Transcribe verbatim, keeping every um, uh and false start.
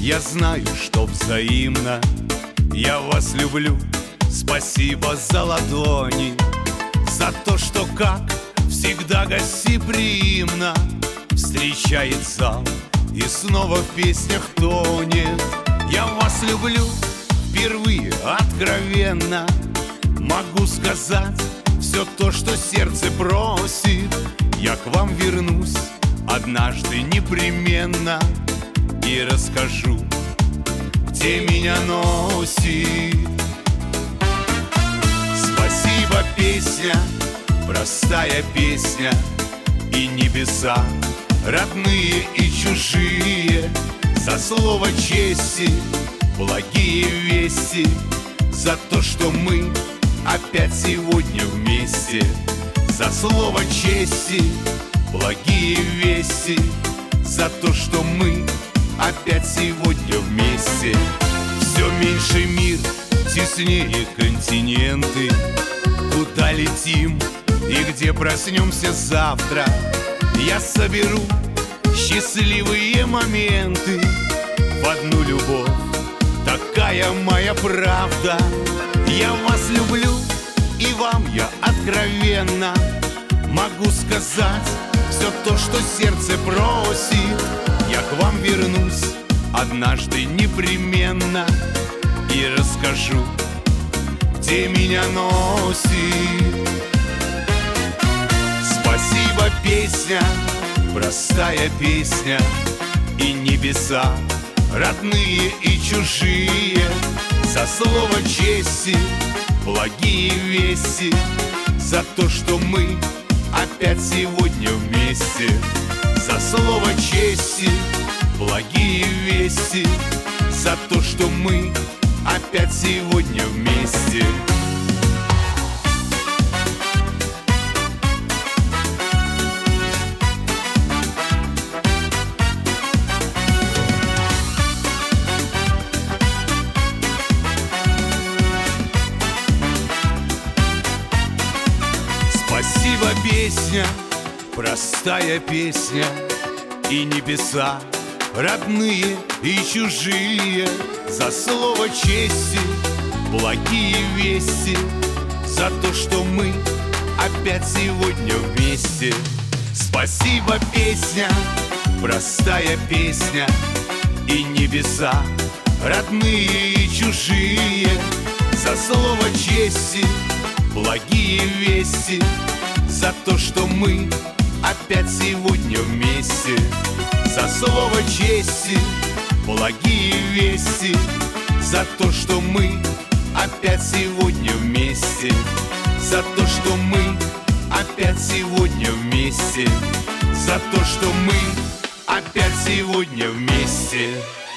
Я знаю, что взаимно. Я вас люблю. Спасибо за ладони, за то, что, как всегда, гостеприимно встречает зал и снова в песнях тонет. Я вас люблю впервые откровенно. Могу сказать все то, что сердце просит. Я к вам вернусь однажды непременно и расскажу, где меня носит. Спасибо, песня, простая песня, и небеса, родные и чужие, за слово чести, благие вести, за то, что мы опять сегодня вместе. За слово чести, благие вести, за то, что мы опять сегодня вместе. Все меньше мир, теснее континенты. Куда летим и где проснемся завтра? Я соберу счастливые моменты в одну любовь. Такая моя правда. Я вас люблю, и вам я откровенно могу сказать все то, что сердце просит. Я к вам вернусь однажды непременно и расскажу, где меня носит. Спасибо, песня, простая песня, и небеса, родные и чужие, за слово чести, благие вести, за то, что мы опять сегодня вместе. За слово чести, благие вести, за то, что мы опять сегодня вместе. Спасибо, песня, простая песня, и небеса, родные и чужие, за слово чести, благие вести, за то, что мы опять сегодня вместе. Спасибо, песня, простая песня, и небеса, родные и чужие, за слово чести, благие вести, за то, что мы опять сегодня вместе. За слово чести, благие вести, за то, что мы опять сегодня вместе. За то, что мы опять сегодня вместе. За то, что мы опять сегодня вместе.